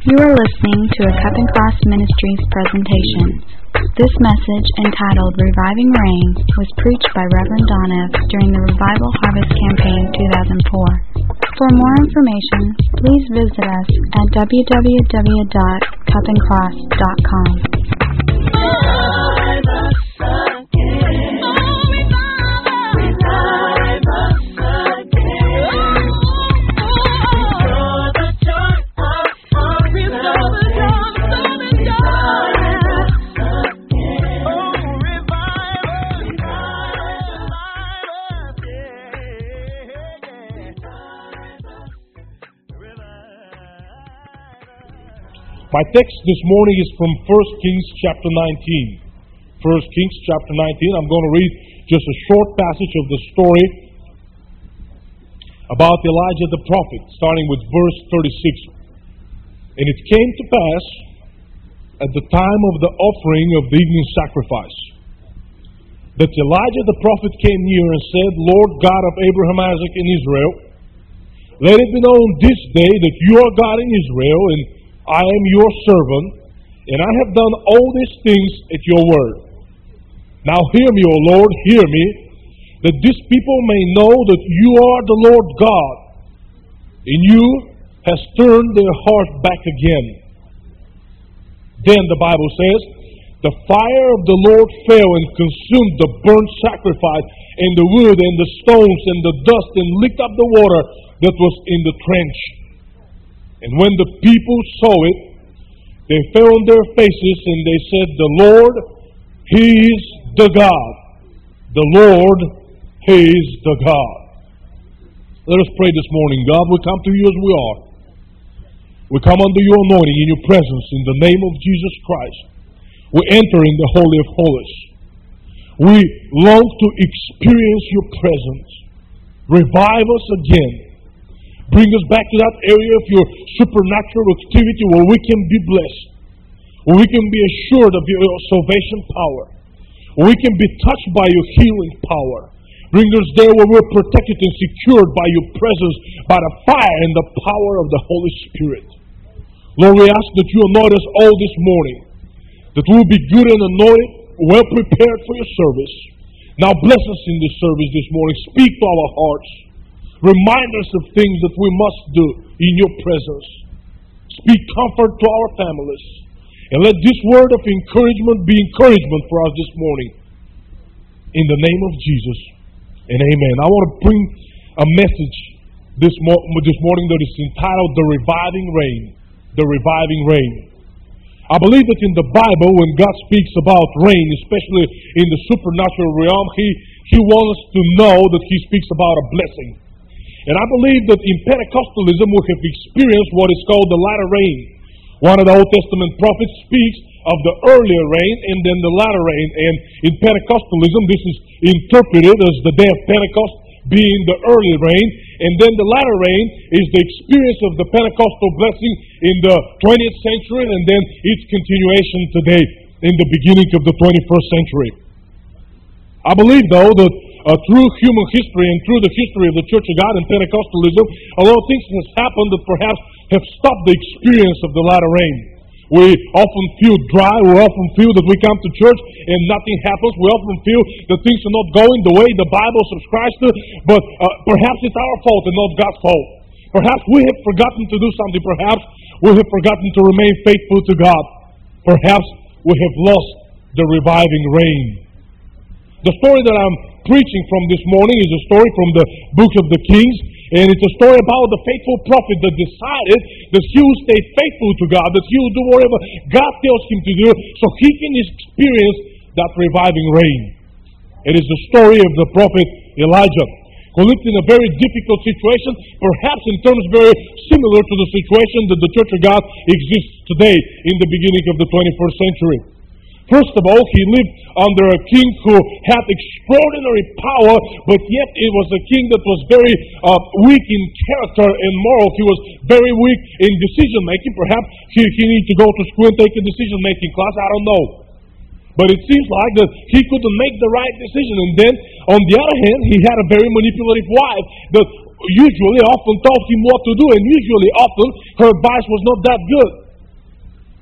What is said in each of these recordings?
You are listening to a Cup and Cross Ministries presentation. This message, entitled Reviving Rain, was preached by Reverend Donev during the Revival Harvest Campaign 2004. For more information, please visit us at www.cupandcross.com. My text this morning is from 1 Kings chapter 19. 1 Kings chapter 19. I'm going to read just a short passage of the story about Elijah the prophet, starting with verse 36. And it came to pass at the time of the offering of the evening sacrifice that Elijah the prophet came near and said, Lord God of Abraham, Isaac, and Israel, let it be known this day that you are God in Israel, and I am your servant, and I have done all these things at your word. Now hear me, O Lord, hear me, that this people may know that you are the Lord God, and you has turned their heart back again. Then the Bible says, the fire of the Lord fell and consumed the burnt sacrifice, and the wood, and the stones, and the dust, and licked up the water that was in the trench. And when the people saw it, they fell on their faces and they said, the Lord, He is the God. The Lord, He is the God. Let us pray this morning. God, we come to you as we are. We come under your anointing in your presence in the name of Jesus Christ. We enter in the Holy of Holies. We long to experience your presence. Revive us again. Bring us back to that area of your supernatural activity where we can be blessed, where we can be assured of your salvation power, where we can be touched by your healing power. Bring us there where we're protected and secured by your presence, by the fire and the power of the Holy Spirit. Lord, we ask that you anoint us all this morning, that we will be good and anointed, well prepared for your service. Now bless us in this service this morning. Speak to our hearts. Remind us of things that we must do in your presence. Speak comfort to our families. And let this word of encouragement be encouragement for us this morning. In the name of Jesus. And amen. I want to bring a message this morning that is entitled The Reviving Rain. The Reviving Rain. I believe that in the Bible, when God speaks about rain, especially in the supernatural realm, He wants us to know that He speaks about a blessing. And I believe that in Pentecostalism we have experienced what is called the latter rain. One of the Old Testament prophets speaks of the earlier rain and then the latter rain. And in Pentecostalism this is interpreted as the day of Pentecost being the early rain. And then the latter rain is the experience of the Pentecostal blessing in the 20th century and then its continuation today in the beginning of the 21st century. I believe though that through human history and through the history of the Church of God and Pentecostalism, a lot of things have happened that perhaps have stopped the experience of the latter rain. We often feel dry. We often feel that we come to church and nothing happens. We often feel that things are not going the way the Bible subscribes to. But perhaps it's our fault and not God's fault. Perhaps we have forgotten to do something. Perhaps we have forgotten to remain faithful to God. Perhaps we have lost the reviving rain. The story that I'm preaching from this morning is a story from the book of the Kings, and it's a story about the faithful prophet that decided that he will stay faithful to God, that he will do whatever God tells him to do so he can experience that reviving rain. It is the story of the prophet Elijah, who lived in a very difficult situation, perhaps in terms very similar to the situation that the Church of God exists today in the beginning of the 21st century. First of all, he lived under a king who had extraordinary power, but yet it was a king that was very weak in character and moral. He was very weak in decision-making. Perhaps he needed to go to school and take a decision-making class. I don't know. But it seems like that he couldn't make the right decision. And then, on the other hand, he had a very manipulative wife that usually often told him what to do. And usually often her advice was not that good.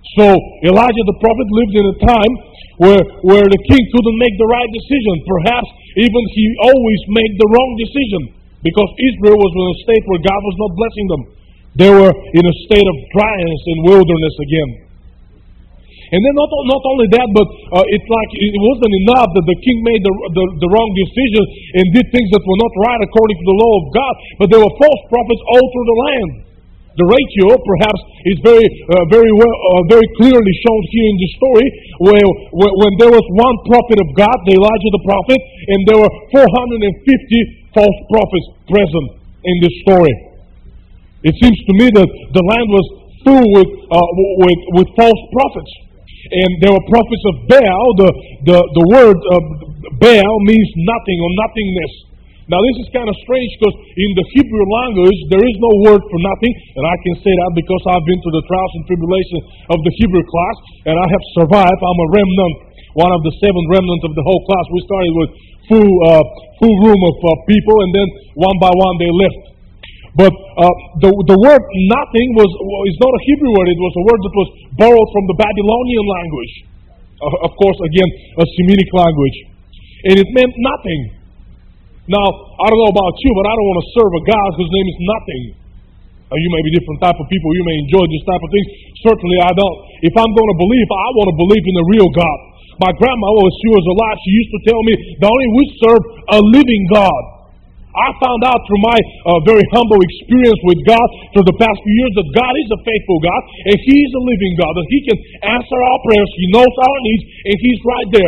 So Elijah the prophet lived in a time where the king couldn't make the right decision. Perhaps even he always made the wrong decision, because Israel was in a state where God was not blessing them. They were in a state of dryness and wilderness again. And then not only that, but it's like it wasn't enough that the king made the wrong decision and did things that were not right according to the law of God, but there were false prophets all through the land. The ratio, perhaps, is very clearly shown here in the story, where when there was one prophet of God, Elijah the prophet, and there were 450 false prophets present in this story. It seems to me that the land was full with false prophets, and there were prophets of Baal. The word Baal means nothing or nothingness. Now this is kind of strange, because in the Hebrew language there is no word for nothing, and I can say that because I've been through the trials and tribulations of the Hebrew class, and I have survived. I'm a remnant, one of the 7 remnants of the whole class. We started with full room of people, and then one by one they left. But the word nothing is not a Hebrew word. It was a word that was borrowed from the Babylonian language. Of course, again, a Semitic language. And it meant nothing. Now, I don't know about you, but I don't want to serve a God whose name is nothing. You may be different type of people. You may enjoy this type of things. Certainly I don't. If I'm going to believe, I want to believe in a real God. My grandma, when she was alive, she used to tell me, Donnie, we serve a living God. I found out through my very humble experience with God through the past few years that God is a faithful God, and He is a living God, that He can answer our prayers. He knows our needs, and He's right there.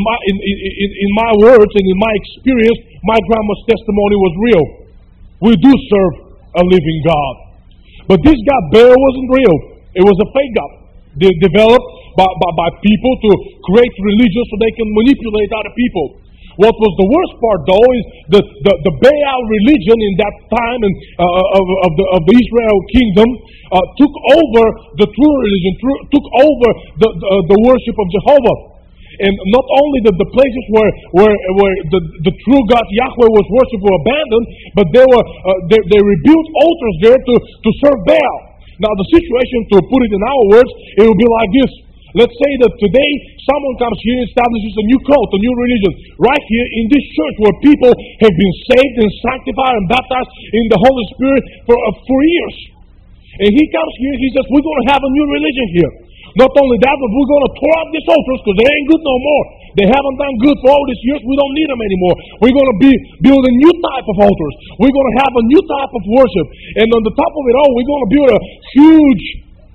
In my words and in my experience, my grandma's testimony was real. We do serve a living God. But this God, Baal, wasn't real. It was a fake God. They developed by people to create religion so they can manipulate other people. What was the worst part, though, is that the Baal religion in that time of the Israel kingdom took over the true religion, took over the worship of Jehovah. And not only that the places where the true God Yahweh was worshipped were abandoned, but they rebuilt altars there to serve Baal. Now the situation, to put it in our words, it will be like this. Let's say that today someone comes here and establishes a new cult, a new religion, right here in this church where people have been saved and sanctified and baptized in the Holy Spirit for years. And he comes here and he says, we're going to have a new religion here. Not only that, but we're going to tear up these altars because they ain't good no more. They haven't done good for all these years. We don't need them anymore. We're going to build a new type of altars. We're going to have a new type of worship. And on the top of it all, we're going to build a huge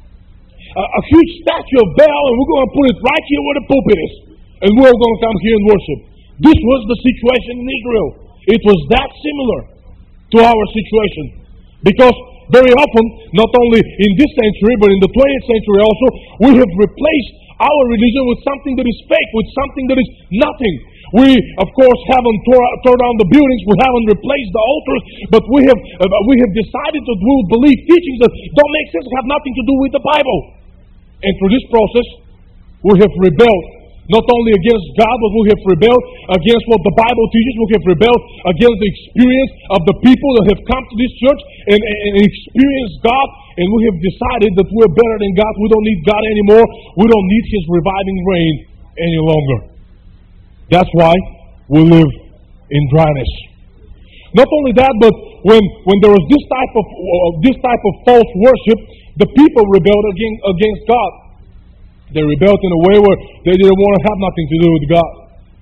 statue of Baal, and we're going to put it right here where the pulpit is. And we're going to come here and worship. This was the situation in Israel. It was that similar to our situation. Because very often, not only in this century, but in the 20th century also, we have replaced our religion with something that is fake, with something that is nothing. We, of course, haven't tore down the buildings, we haven't replaced the altars, but we have decided that we will believe teachings that don't make sense, have nothing to do with the Bible. And through this process, we have rebelled, not only against God, but we have rebelled against what the Bible teaches. We have rebelled against the experience of the people that have come to this church and experienced God. And we have decided that we're better than God. We don't need God anymore. We don't need His reviving rain any longer. That's why we live in dryness. Not only that, but when there was this type of false worship, the people rebelled against God. They rebelled in a way where they didn't want to have nothing to do with God.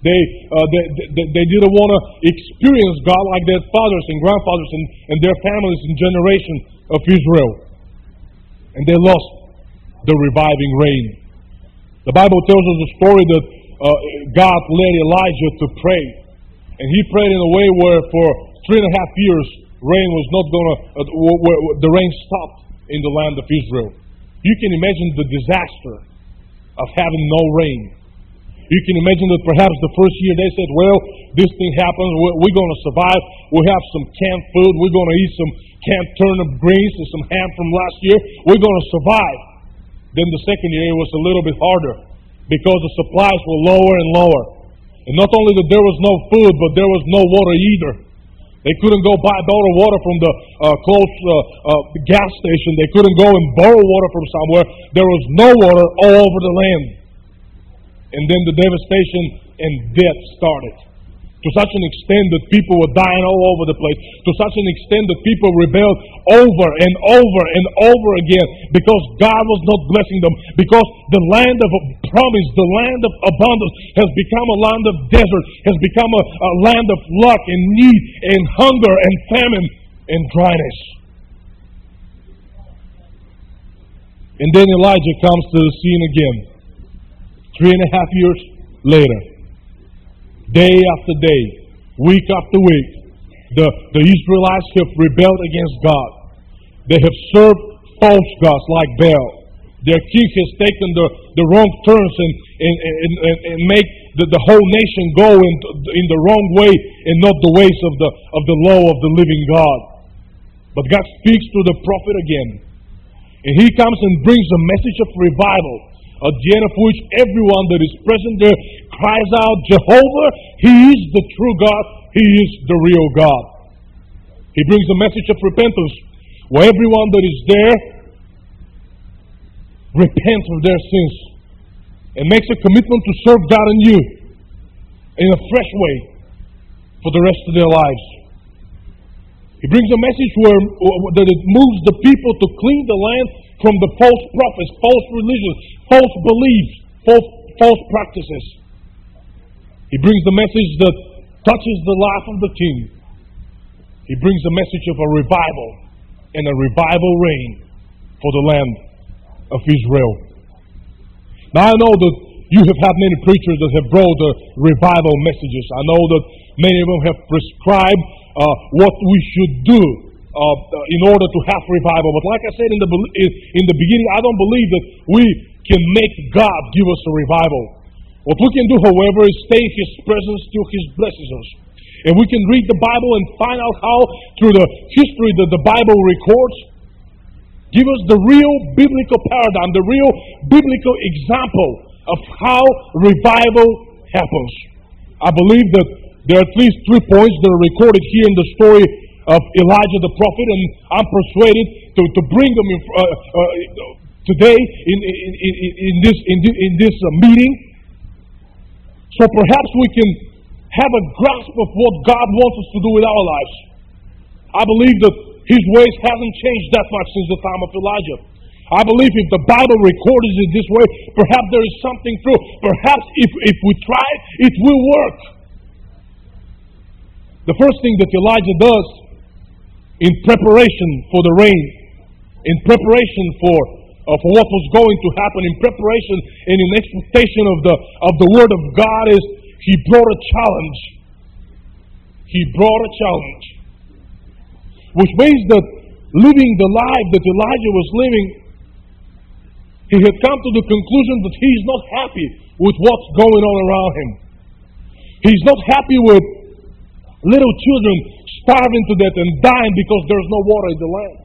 They didn't want to experience God like their fathers and grandfathers and their families and generations of Israel. And they lost the reviving rain. The Bible tells us a story that God led Elijah to pray. And he prayed in a way where for 3.5 years rain was not going to, the rain stopped in the land of Israel. You can imagine the disaster of having no rain. You can imagine that perhaps the first year they said, well, this thing happens, we're going to survive, we'll have some canned food, we're going to eat some canned turnip greens and some ham from last year, we're going to survive. Then the second year was a little bit harder because the supplies were lower and lower. And not only that there was no food, but there was no water either. They couldn't go buy bottled water from the close gas station. They couldn't go and borrow water from somewhere. There was no water all over the land. And then the devastation and death started. To such an extent that people were dying all over the place. To such an extent that people rebelled over and over and over again because God was not blessing them. Because the land of promise, the land of abundance has become a land of desert, has become a land of lack and need and hunger and famine and dryness. And then Elijah comes to the scene again. 3.5 years later. Day after day, week after week, the Israelites have rebelled against God. They have served false gods like Baal. Their king has taken the wrong turns and make the whole nation go in the wrong way and not the ways of the law of the living God. But God speaks to the prophet again. And he comes and brings a message of revival, at the end of which everyone that is present there cries out, Jehovah, He is the true God, He is the real God. He brings a message of repentance, where everyone that is there repents of their sins and makes a commitment to serve God anew in a fresh way for the rest of their lives. He brings a message that it moves the people to clean the land from the false prophets, false religions, false beliefs, false practices. He brings the message that touches the life of the king. He brings a message of a revival and a revival reign for the land of Israel. Now I know that you have had many preachers that have brought the revival messages. I know that many of them have prescribed what we should do in order to have revival. But like I said in the beginning, I don't believe that we can make God give us a revival. What we can do, however, is stay in His presence till He blesses us. And we can read the Bible and find out how, through the history that the Bible records, give us the real biblical paradigm, the real biblical example of how revival happens. I believe that there are at least 3 points that are recorded here in the story of Elijah the prophet, and I'm persuaded to bring them today in this meeting. So perhaps we can have a grasp of what God wants us to do with our lives. I believe that His ways haven't changed that much since the time of Elijah. I believe if the Bible records it this way, perhaps there is something true. Perhaps if we try it will work. The first thing that Elijah does in preparation for the rain, in preparation for what was going to happen, in preparation and in expectation of the Word of God, is he brought a challenge. He brought a challenge. Which means that living the life that Elijah was living, he had come to the conclusion that he's not happy with what's going on around him. He's not happy with little children starving to death and dying because there's no water in the land.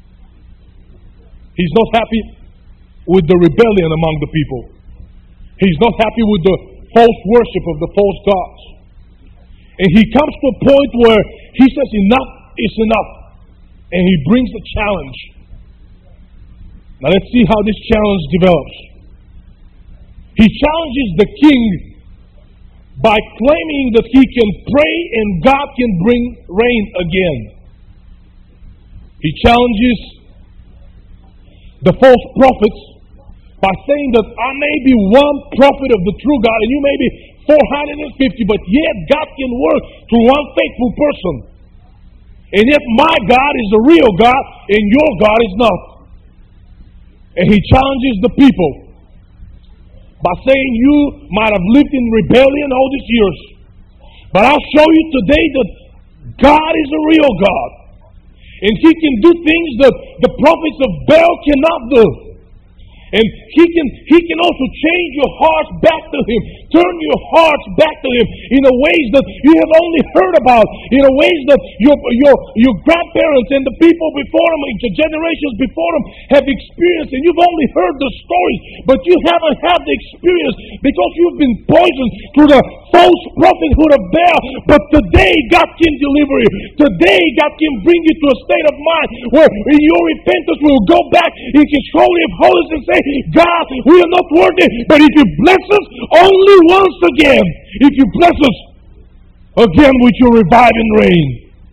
He's not happy with the rebellion among the people. He's not happy with the false worship of the false gods. And he comes to a point where he says enough is enough. And he brings the challenge. Now let's see how this challenge develops. He challenges the king by claiming that he can pray and God can bring rain again. He challenges the false prophets by saying that I may be one prophet of the true God and you may be 450, but yet God can work through one faithful person. And yet my God is the real God and your God is not. And he challenges the people by saying you might have lived in rebellion all these years, but I'll show you today that God is a real God. And He can do things that the prophets of Baal cannot do. And He can also change your hearts back to Him. Turn your hearts back to Him in a ways that you have only heard about, in a ways that your grandparents and the people before them, the generations before them have experienced, and you've only heard the stories, but you haven't had the experience because you've been poisoned through the false prophethood of Baal. But today God can deliver you. Today God can bring you to a state of mind where in your repentance we will go back in His holy of holies and say, God, we are not worthy, but if you bless us only once again, if you bless us again with your reviving rain.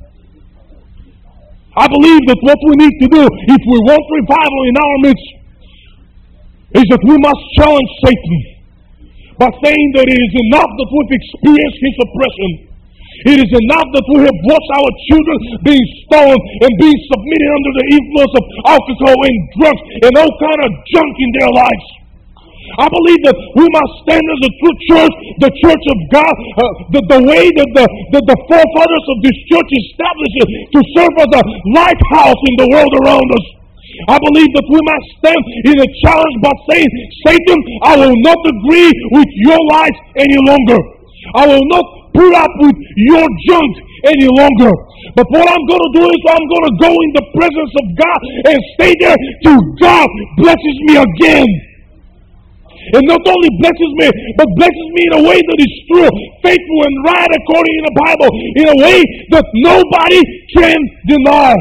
I believe that what we need to do if we want revival in our midst is that we must challenge Satan by saying that it is enough that we've experienced his oppression. It is enough that we have watched our children being stolen and being submitted under the influence of alcohol and drugs and all kind of junk in their lives. I believe that we must stand as a true church, the church of God, the way that the forefathers of this church established it to serve as a lighthouse in the world around us. I believe that we must stand in a challenge by saying, Satan, I will not agree with your lies any longer. I will not put up with your junk any longer. But what I'm going to do is I'm going to go in the presence of God and stay there till God blesses me again. And not only blesses me, but blesses me in a way that is true, faithful, and right according to the Bible, in a way that nobody can deny.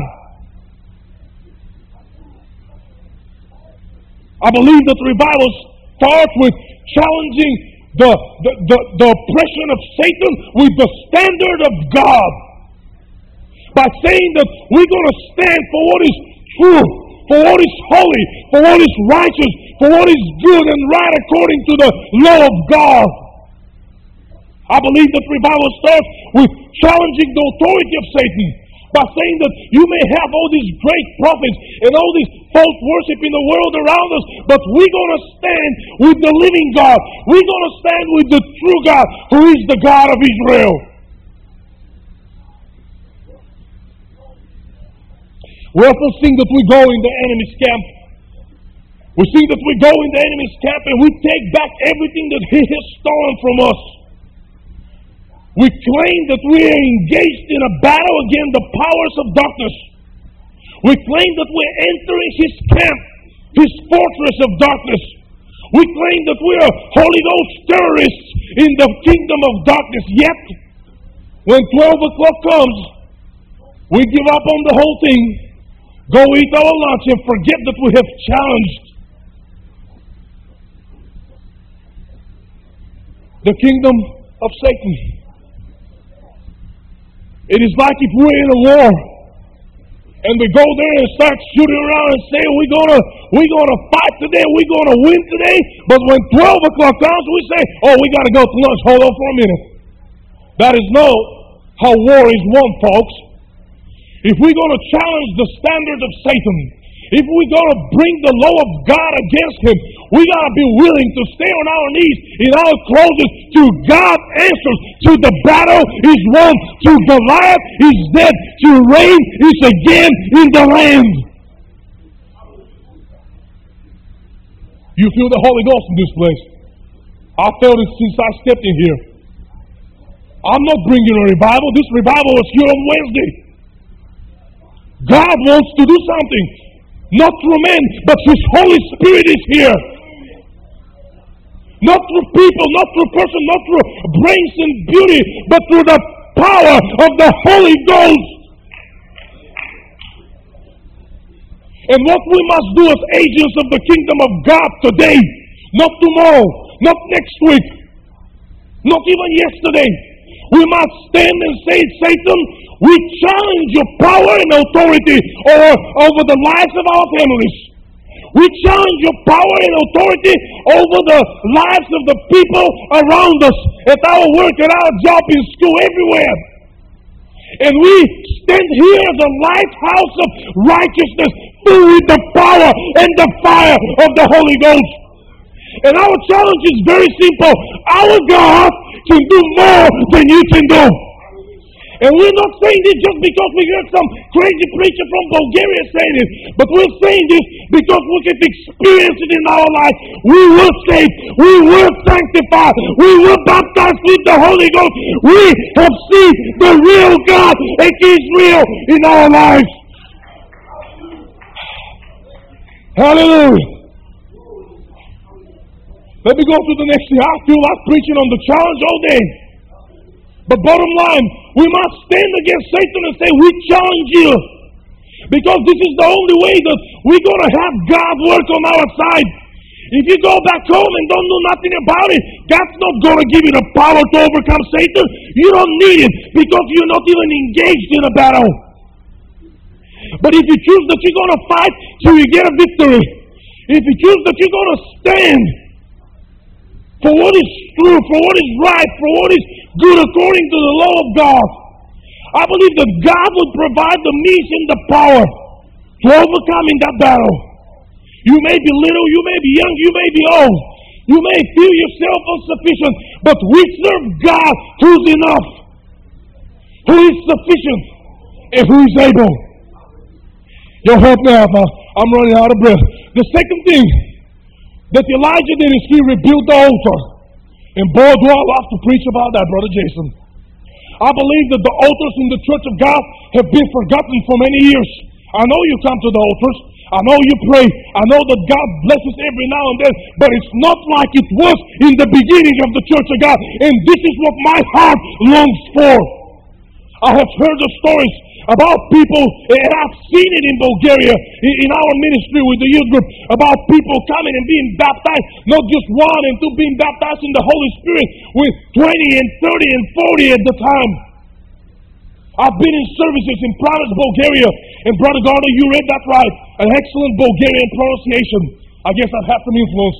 I believe that revival starts with challenging the oppression of Satan with the standard of God. By saying that we're going to stand for what is true, for what is holy, for what is righteous, for what is good and right according to the law of God. I believe that revival starts with challenging the authority of Satan by saying that you may have all these great prophets and all this false worship in the world around us, but we're going to stand with the living God. We're going to stand with the true God, who is the God of Israel. We often think that we go in the enemy's camp. We think that we go in the enemy's camp and we take back everything that he has stolen from us. We claim that we are engaged in a battle against the powers of darkness. We claim that we're entering his camp, his fortress of darkness. We claim that we are Holy Ghost terrorists in the kingdom of darkness. Yet, when 12 o'clock comes, we give up on the whole thing, go eat our lunch, and forget that we have challenged the kingdom of Satan. It is like if we're in a war and we go there and start shooting around and say we're gonna fight today, we're gonna win today, but when 12 o'clock comes we say, oh, we gotta go to lunch. Hold on for a minute. That is not how war is won, folks. If we're gonna challenge the standard of Satan, if we're going to bring the law of God against him, we got to be willing to stay on our knees in our closets till God answers, till the battle is won, till Goliath is dead, till reign is again in the land. You feel the Holy Ghost in this place. I felt it since I stepped in here. I'm not bringing a revival. This revival was here on Wednesday. God wants to do something. Not through men, but His Holy Spirit is here. Not through people, not through person, not through brains and beauty, but through the power of the Holy Ghost. And what we must do as agents of the kingdom of God today, not tomorrow, not next week, not even yesterday, we must stand and say, Satan, we challenge your power and authority over the lives of our families. We challenge your power and authority over the lives of the people around us, at our work, at our job, in school, everywhere. And we stand here as a lighthouse of righteousness, filled with the power and the fire of the Holy Ghost. And our challenge is very simple. Our God can do more than you can do. And we're not saying this just because we heard some crazy preacher from Bulgaria saying it, but we're saying this because we can experience it in our life. We were saved, we were sanctified, we were baptized with the Holy Ghost. We have seen the real God, and He's real in our lives. Hallelujah. Let me go to the next thing. I feel like preaching on the challenge all day. But bottom line, we must stand against Satan and say, we challenge you. Because this is the only way that we're going to have God work on our side. If you go back home and don't do nothing about it, God's not going to give you the power to overcome Satan. You don't need it because you're not even engaged in a battle. But if you choose that you're going to fight till you get a victory, if you choose that you're going to stand for what is true, for what is right, for what is good according to the law of God, I believe that God will provide the means and the power to overcome in that battle. You may be little, you may be young, you may be old. You may feel yourself insufficient, but we serve God who's enough, who is sufficient, and who is able. Your help now, I'm running out of breath. The second thing that Elijah did is he rebuilt the altar. And boy, do I love to preach about that, Brother Jason. I believe that the altars in the Church of God have been forgotten for many years. I know you come to the altars. I know you pray. I know that God blesses every now and then. But it's not like it was in the beginning of the Church of God. And this is what my heart longs for. I have heard the stories about people, and I've seen it in Bulgaria, in our ministry with the youth group, about people coming and being baptized, not just one and two, being baptized in the Holy Spirit with 20 and 30 and 40 at the time. I've been in services in Prague, Bulgaria, and Brother Gardner, you read that right, an excellent Bulgarian pronunciation. I guess I've had some influence.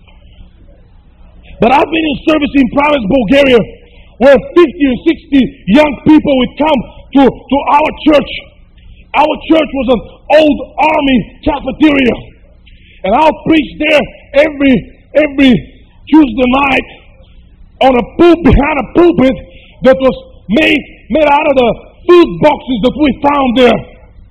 But I've been in service in Prague, Bulgaria, where 50 or 60 young people would come to our church. Our church was an old army cafeteria. And I'll preach there every Tuesday night on a pulpit, behind a pulpit that was made out of the food boxes that we found there.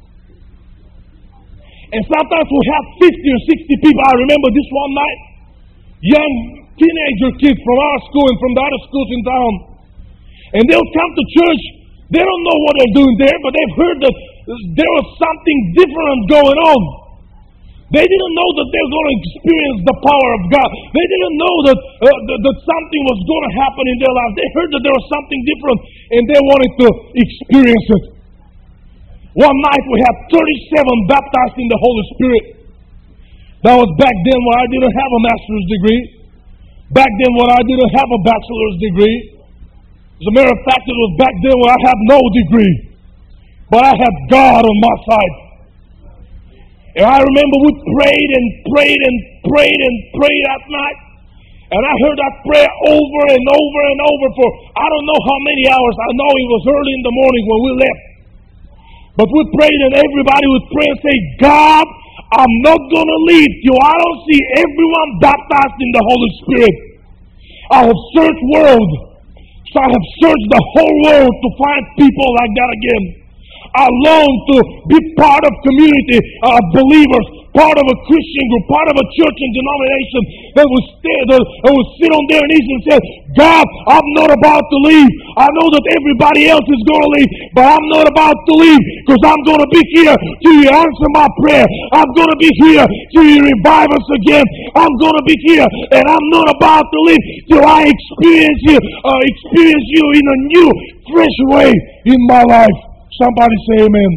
And sometimes we have 50 or 60 people. I remember this one night, young teenager kids from our school and from the other schools in town. And they'll come to church. They don't know what they're doing there, but they've heard that there was something different going on. They didn't know that they're going to experience the power of God. They didn't know that something was going to happen in their life. They heard that there was something different, and they wanted to experience it. One night we had 37 baptized in the Holy Spirit. That was back then when I didn't have a master's degree. Back then when I didn't have a bachelor's degree. As a matter of fact, it was back then when I had no degree. But I had God on my side. And I remember we prayed and prayed and prayed and prayed that night. And I heard that prayer over and over and over for I don't know how many hours. I know it was early in the morning when we left. But we prayed and everybody would pray and say, God, I'm not going to leave till I don't see everyone baptized in the Holy Spirit. I have searched world. So I have searched the whole world to find people like that again. I long to be part of community of believers, part of a Christian group, part of a church and denomination that would sit on their knees and say, God, I'm not about to leave. I know that everybody else is going to leave, but I'm not about to leave because I'm going to be here till you answer my prayer. I'm going to be here till you revive us again. I'm going to be here, and I'm not about to leave till I experience you in a new, fresh way in my life. Somebody say amen.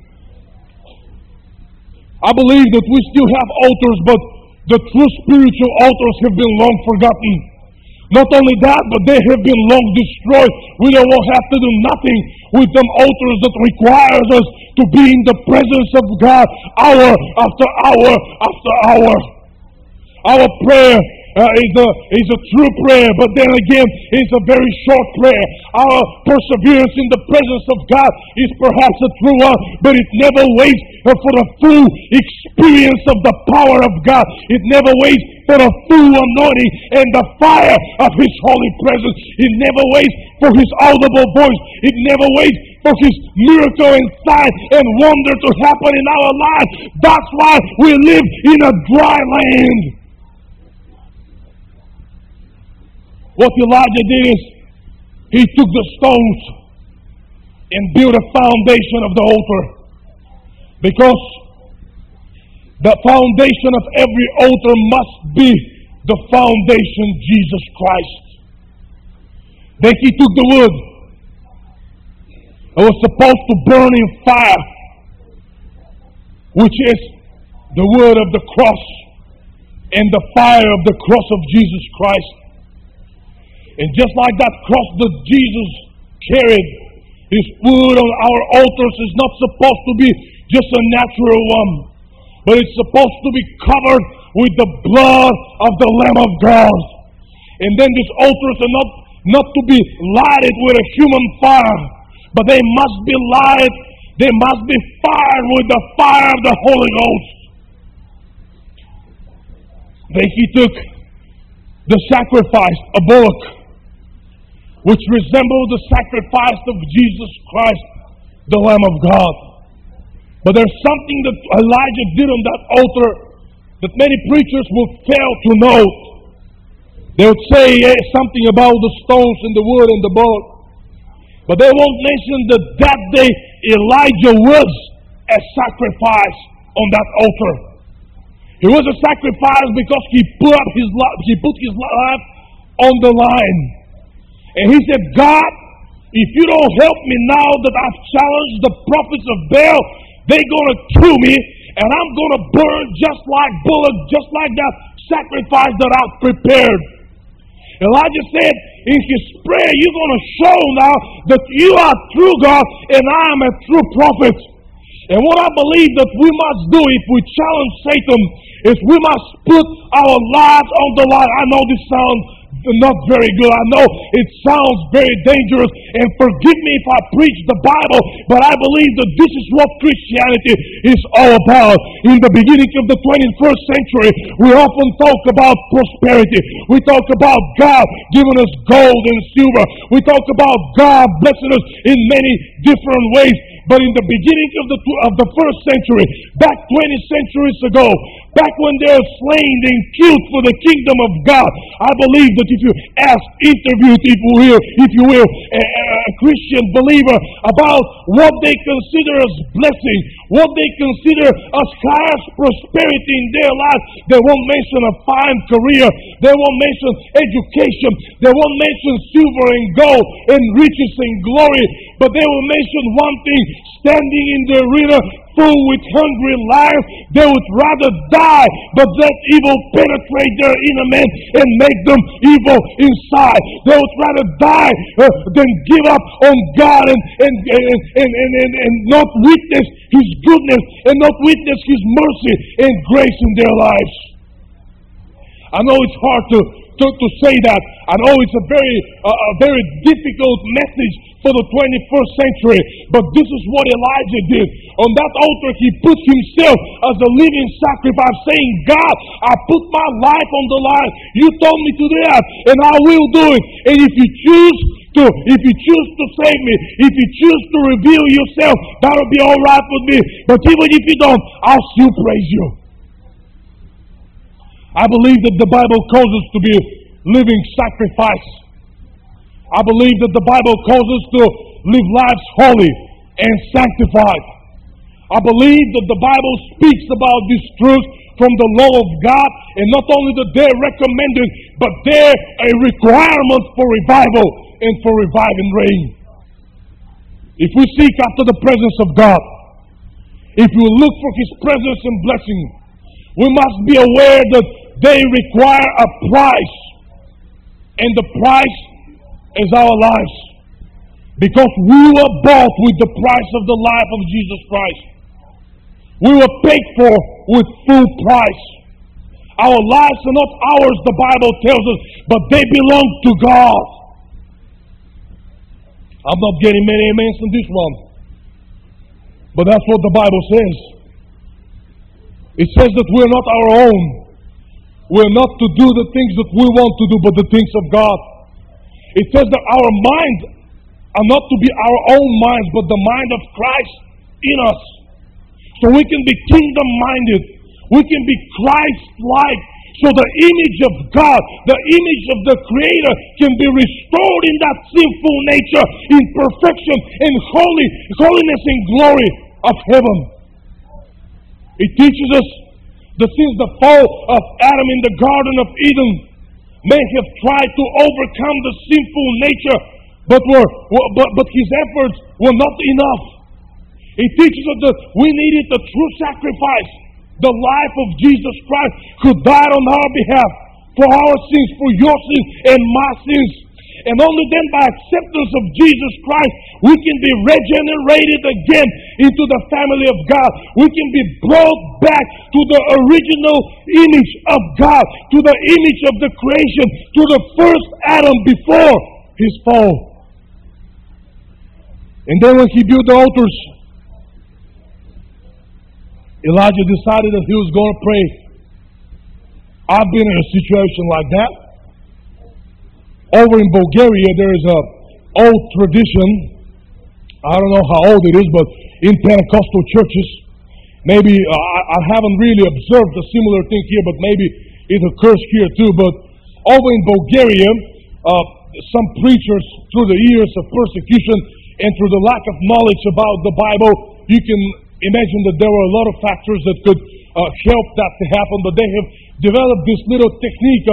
I believe that we still have altars, but the true spiritual altars have been long forgotten. Not only that, but they have been long destroyed. We don't have to do nothing with them altars that requires us to be in the presence of God hour after hour after hour. Our prayer is a true prayer, but then again, it's a very short prayer. Our perseverance in the presence of God is perhaps a true one, but it never waits for the full experience of the power of God. It never waits for the full anointing and the fire of His holy presence. It never waits for His audible voice. It never waits for His miracle and sign and wonder to happen in our lives. That's why we live in a dry land. What Elijah did is he took the stones and built a foundation of the altar, because the foundation of every altar must be the foundation, Jesus Christ. Then he took the wood. It was supposed to burn in fire, which is the wood of the cross and the fire of the cross of Jesus Christ. And just like that cross that Jesus carried, His wood on our altars is not supposed to be just a natural one, but it's supposed to be covered with the blood of the Lamb of God. And then these altars are not to be lighted with a human fire, but they must be lighted, they must be fired with the fire of the Holy Ghost. Then he took the sacrifice, a bullock, which resembled the sacrifice of Jesus Christ, the Lamb of God. But there's something that Elijah did on that altar that many preachers will fail to note. They would say something about the stones and the wood and the bullock, but they won't mention that day Elijah was a sacrifice on that altar. He was a sacrifice because he put his life on the line. And he said, God, if you don't help me now that I've challenged the prophets of Baal, they're going to kill me, and I'm going to burn just like bullock, just like that sacrifice that I've prepared. Elijah said in his prayer, you're going to show now that you are true God and I am a true prophet. And what I believe that we must do if we challenge Satan is we must put our lives on the line. I know this sounds not very good. I know it sounds very dangerous, and forgive me if I preach the Bible, but I believe that this is what Christianity is all about. In the beginning of the 21st century, we often talk about prosperity. We talk about God giving us gold and silver. We talk about God blessing us in many different ways. But in the beginning of the first century, back 20 centuries ago, back when they were slain and killed for the kingdom of God, I believe that if you interviewed, if you will, a Christian believer about what they consider as blessing, what they consider as highest prosperity in their life, they won't mention a fine career, they won't mention education, they won't mention silver and gold and riches and glory, but they will mention one thing: standing in the arena full with hungry lions. They would rather die, but let evil penetrate their inner man and make them evil inside. They would rather die than give up on God and not witness His goodness and not witness His mercy and grace in their lives. I know it's hard to say that. I know it's a very difficult message for the 21st century, but this is what Elijah did. On that altar, he put himself as a living sacrifice, saying, God, I put my life on the line. You told me to do that, and I will do it. And if you choose to save me, if you choose to reveal yourself, that'll be all right with me. But even if you don't, I'll still praise you. I believe that the Bible calls us to be living sacrifice. I believe that the Bible calls us to live lives holy and sanctified. I believe that the Bible speaks about this truth from the law of God, and not only that they're recommended, but they're a requirement for revival and for reviving rain. If we seek after the presence of God, if we look for His presence and blessing, we must be aware that they require a price, and the price is our lives, because we were bought with the price of the life of Jesus Christ. We were paid for with full price. Our lives are not ours, the Bible tells us, but they belong to God. I'm not getting many amens on this one. But that's what the Bible says. It says that we're not our own. We're not to do the things that we want to do, but the things of God. It says that our minds are not to be our own minds, but the mind of Christ in us. So we can be kingdom-minded. We can be Christ-like. So the image of God, the image of the Creator can be restored in that sinful nature, in perfection and holiness and glory of heaven. It teaches us that since the fall of Adam in the Garden of Eden, men have tried to overcome the sinful nature, but his efforts were not enough. It teaches us that we needed the true sacrifice, the life of Jesus Christ, who died on our behalf for our sins, for your sins and my sins. And only then by acceptance of Jesus Christ, we can be regenerated again into the family of God. We can be brought back to the original image of God, to the image of the creation, to the first Adam before his fall. And then when he built the altars, Elijah decided that he was going to pray. I've been in a situation like that. Over in Bulgaria, there is an old tradition. I don't know how old it is, but in Pentecostal churches, maybe I haven't really observed a similar thing here, but maybe it occurs here too. But over in Bulgaria, some preachers, through the years of persecution and through the lack of knowledge about the Bible, you can imagine that there were a lot of factors that could help that to happen, but they have developed this little technique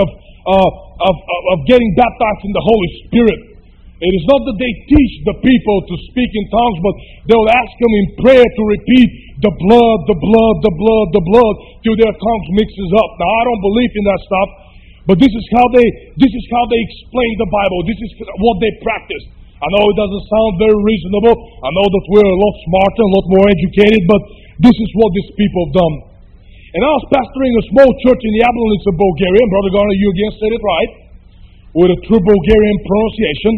of getting baptized in the Holy Spirit. It is not that they teach the people to speak in tongues, but they will ask them in prayer to repeat the blood, the blood, the blood, the blood, till their tongues mixes up. Now I don't believe in that stuff, but this is how they explain the Bible. This is what they practice. I know it doesn't sound very reasonable. I know that we're a lot smarter, a lot more educated, but this is what these people have done. And I was pastoring a small church in Yablonitsa, Bulgaria. And Brother Garner, you again said it right, with a true Bulgarian pronunciation.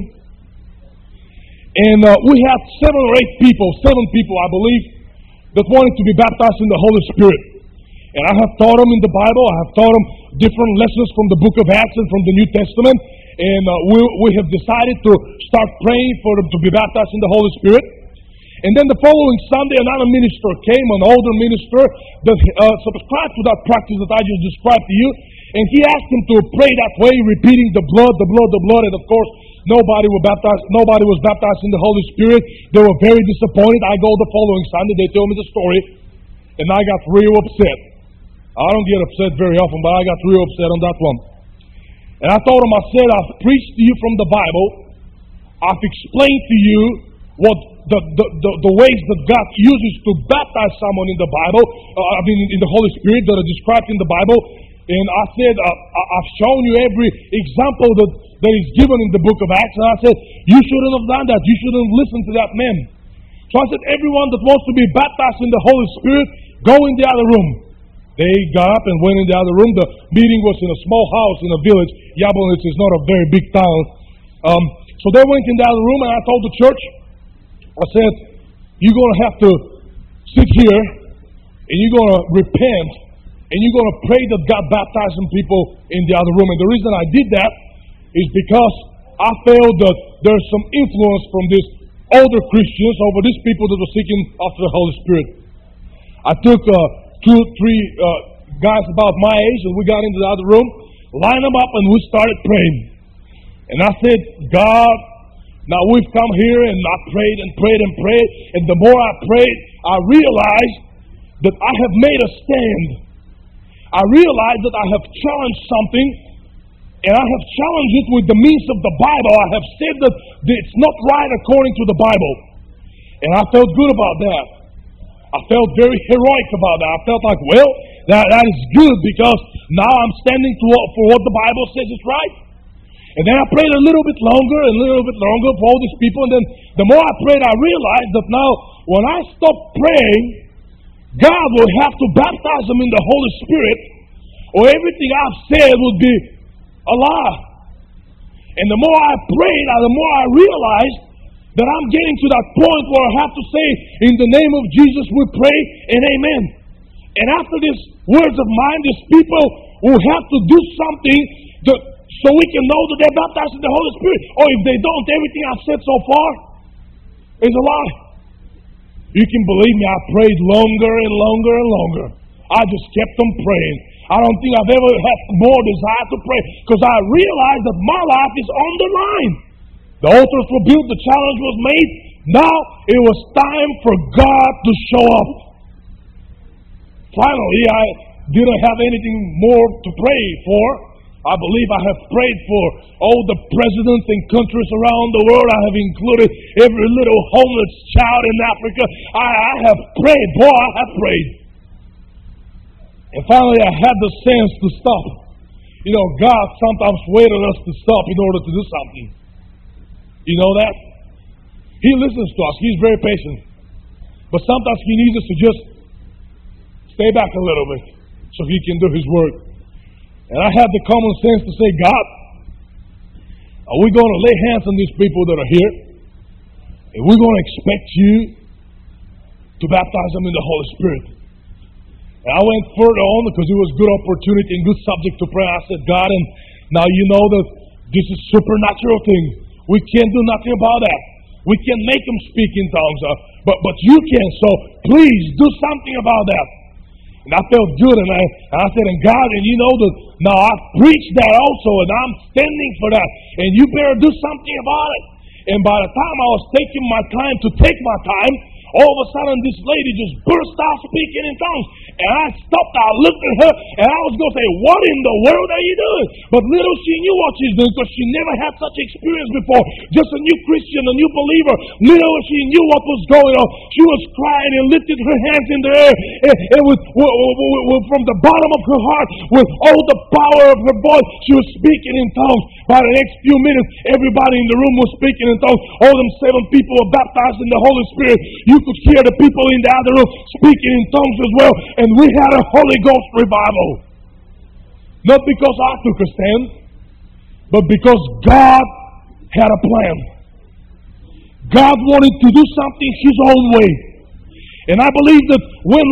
And we had 7 or 8 people, 7 people I believe, that wanted to be baptized in the Holy Spirit. And I have taught them in the Bible. I have taught them different lessons from the book of Acts and from the New Testament. And we have decided to start praying for them to be baptized in the Holy Spirit. And then the following Sunday, another minister came, an older minister that subscribed to that practice that I just described to you. And he asked him to pray that way, repeating the blood, the blood, the blood. And of course, nobody was baptized in the Holy Spirit. They were very disappointed. I go the following Sunday, they told me the story, and I got real upset. I don't get upset very often, but I got real upset on that one. And I told him, I said, I've preached to you from the Bible. I've explained to you what the ways that God uses to baptize someone in the Bible, in the Holy Spirit that are described in the Bible. And I said, I've shown you every example that is given in the book of Acts. And I said, you shouldn't have done that. You shouldn't listen to that man. So I said, everyone that wants to be baptized in the Holy Spirit, go in the other room. They got up and went in the other room. The meeting was in a small house in a village. Yablonitsa is not a very big town. So they went in the other room, and I told the church, I said, you're going to have to sit here, and you're going to repent, and you're going to pray that God baptize some people in the other room. And the reason I did that is because I felt that there's some influence from these older Christians over these people that were seeking after the Holy Spirit. I took 2 or 3 guys about my age, and we got into the other room, lined them up, and we started praying. And I said, God, now we've come here, and I prayed and prayed and prayed, and the more I prayed, I realized that I have made a stand. I realized that I have challenged something, and I have challenged it with the means of the Bible. I have said that it's not right according to the Bible. And I felt good about that. I felt very heroic about that. I felt like, well, that is good, because now I'm standing for what the Bible says is right. And then I prayed a little bit longer and a little bit longer for all these people. And then the more I prayed, I realized that now when I stop praying, God will have to baptize them in the Holy Spirit or everything I've said would be a lie. And the more I prayed, the more I realized that I'm getting to that point where I have to say, in the name of Jesus we pray and amen. And after these words of mine, these people will have to do something so we can know that they're baptized in the Holy Spirit. Or if they don't, everything I've said so far is a lie. You can believe me, I prayed longer and longer and longer. I just kept on praying. I don't think I've ever had more desire to pray, because I realized that my life is on the line. The altars were built, the challenge was made. Now it was time for God to show up. Finally, I didn't have anything more to pray for. I believe I have prayed for all the presidents and countries around the world. I have included every little homeless child in Africa. I have prayed. Boy, I have prayed. And finally, I had the sense to stop. You know, God sometimes waits on us to stop in order to do something. You know that? He listens to us. He's very patient. But sometimes He needs us to just stay back a little bit so He can do His work. And I had the common sense to say, God, are we going to lay hands on these people that are here? And we're going to expect You to baptize them in the Holy Spirit. And I went further on because it was a good opportunity and good subject to pray. I said, God, and now you know that this is supernatural thing. We can't do nothing about that. We can make them speak in tongues, but You can. So please do something about that. And I felt good, and I said, and God, and you know that now I preached that also, and I'm standing for that, and You better do something about it. And by the time I was taking my time to take my time, all of a sudden this lady just burst out speaking in tongues. And I stopped, I looked at her, and I was going to say, what in the world are you doing? But little she knew what she's doing, because she never had such experience before. Just a new Christian, a new believer. Little she knew what was going on. She was crying and lifted her hands in the air. And from the bottom of her heart, with all the power of her voice, she was speaking in tongues. By the next few minutes, everybody in the room was speaking in tongues. All them 7 people were baptized in the Holy Spirit. You could hear the people in the other room speaking in tongues as well. And we had a Holy Ghost revival. Not because I took a stand, but because God had a plan. God wanted to do something His own way. And I believe that when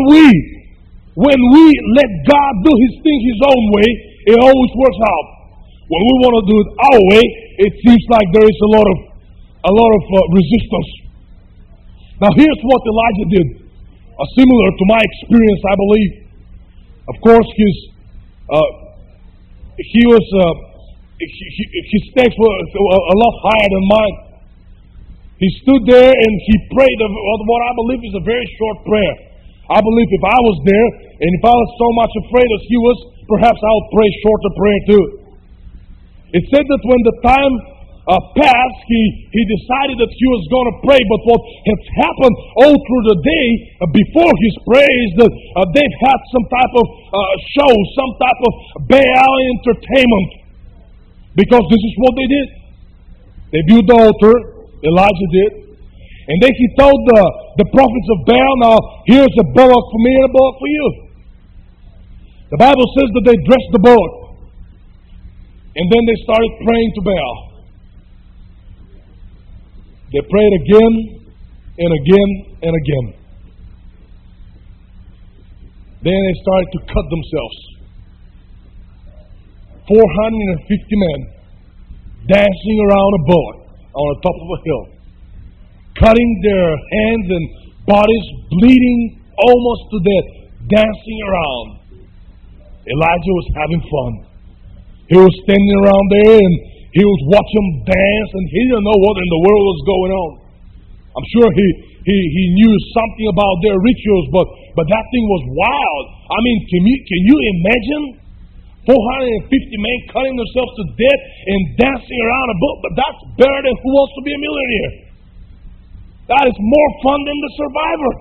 we let God do His thing His own way, it always works out. When we want to do it our way, it seems like there is a lot of resistance. Now here's what Elijah did. Similar to my experience, I believe. Of course, his stakes were a lot higher than mine. He stood there and he prayed what I believe is a very short prayer. I believe if I was there and if I was so much afraid as he was, perhaps I would pray a shorter prayer too. It said that when the time passed, he decided that he was going to pray. But what has happened all through the day before his prayer is that they've had some type of show, some type of Baal entertainment. Because this is what they did. They built the altar, Elijah did. And then he told the prophets of Baal, now here's a bullock for me and a bullock for you. The Bible says that they dressed the bullock. And then they started praying to Baal. They prayed again and again and again. Then they started to cut themselves. 450 men dancing around a bullock on the top of a hill, cutting their hands and bodies, bleeding almost to death, dancing around. Elijah was having fun. He was standing around there and he was watching them dance, and he didn't know what in the world was going on. I'm sure he knew something about their rituals, but that thing was wild. I mean, can you imagine 450 men cutting themselves to death and dancing around a boat? But that's better than Who Wants to Be a Millionaire. That is more fun than The Survivor.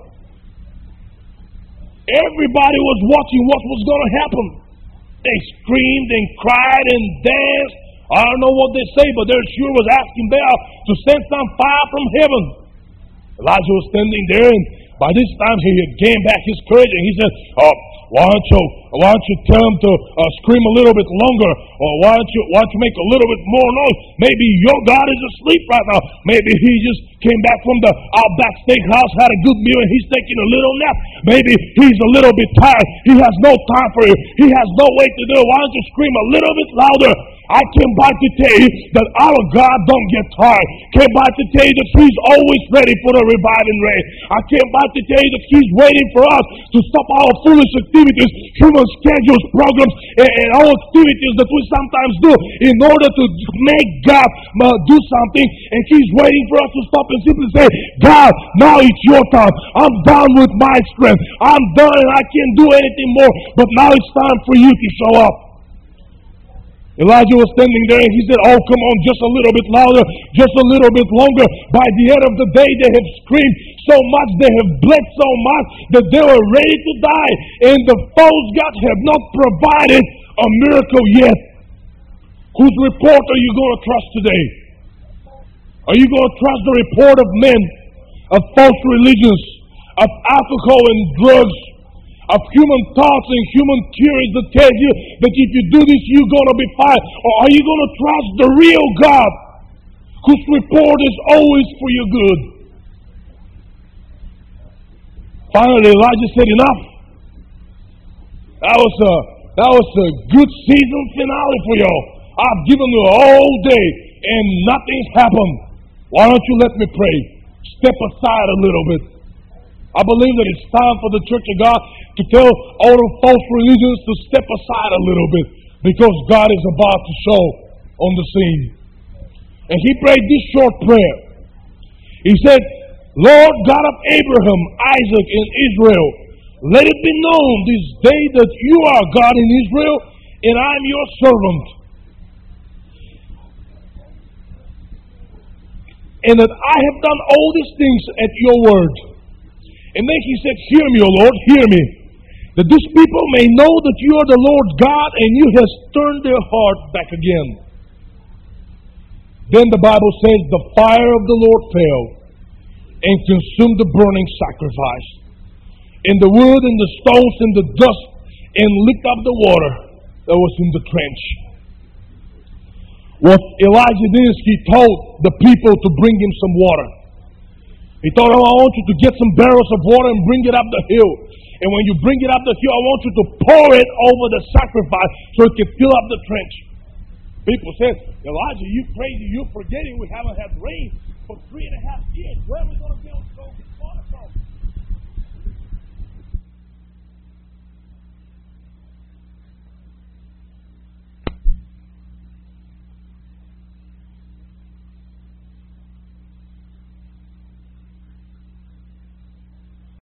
Everybody was watching what was going to happen. They screamed and cried and danced. I don't know what they say, but they sure was asking Baal to send some fire from heaven. Elijah was standing there, and by this time he had gained back his courage, and he said, why don't you tell him to scream a little bit longer? Or why don't you make a little bit more noise? Maybe your God is asleep right now. Maybe he just came back from the Outback Steakhouse, had a good meal, and he's taking a little nap. Maybe he's a little bit tired. He has no time for you. He has no way to do it. Why don't you scream a little bit louder? I came by to tell you that our God don't get tired. Came by to tell you that he's always ready for the reviving rain. I came by to tell you that he's waiting for us to stop our foolish activities, human schedules, programs, and all activities that we sometimes do in order to make God do something. And he's waiting for us to stop and simply say, God, now it's your time. I'm done with my strength. I'm done and I can't do anything more. But now it's time for you to show up. Elijah was standing there and he said, oh, come on, just a little bit louder, just a little bit longer. By the end of the day, they have screamed so much, they have bled so much that they were ready to die. And the false gods have not provided a miracle yet. Whose report are you going to trust today? Are you going to trust the report of men, of false religions, of alcohol and drugs, of human thoughts and human theories that tell you that if you do this, you're going to be fine? Or are you going to trust the real God, whose report is always for your good? Finally, Elijah said, enough. That was a good season finale for y'all. I've given you all day and nothing's happened. Why don't you let me pray? Step aside a little bit. I believe that it's time for the Church of God to tell all the false religions to step aside a little bit, because God is about to show on the scene. And he prayed this short prayer. He said, Lord God of Abraham, Isaac, and Israel, let it be known this day that you are God in Israel, and I am your servant. And that I have done all these things at your word. And then he said, hear me, O Lord, hear me, that these people may know that you are the Lord God, and you have turned their heart back again. Then the Bible says, the fire of the Lord fell and consumed the burning sacrifice, and the wood and the stones and the dust, and licked up the water that was in the trench. What Elijah did is he told the people to bring him some water. He told them, I want you to get some barrels of water and bring it up the hill. And when you bring it up the hill, I want you to pour it over the sacrifice so it can fill up the trench. People said, Elijah, you crazy, you're forgetting we haven't had rain for 3.5 years. Where are we going to be able to go?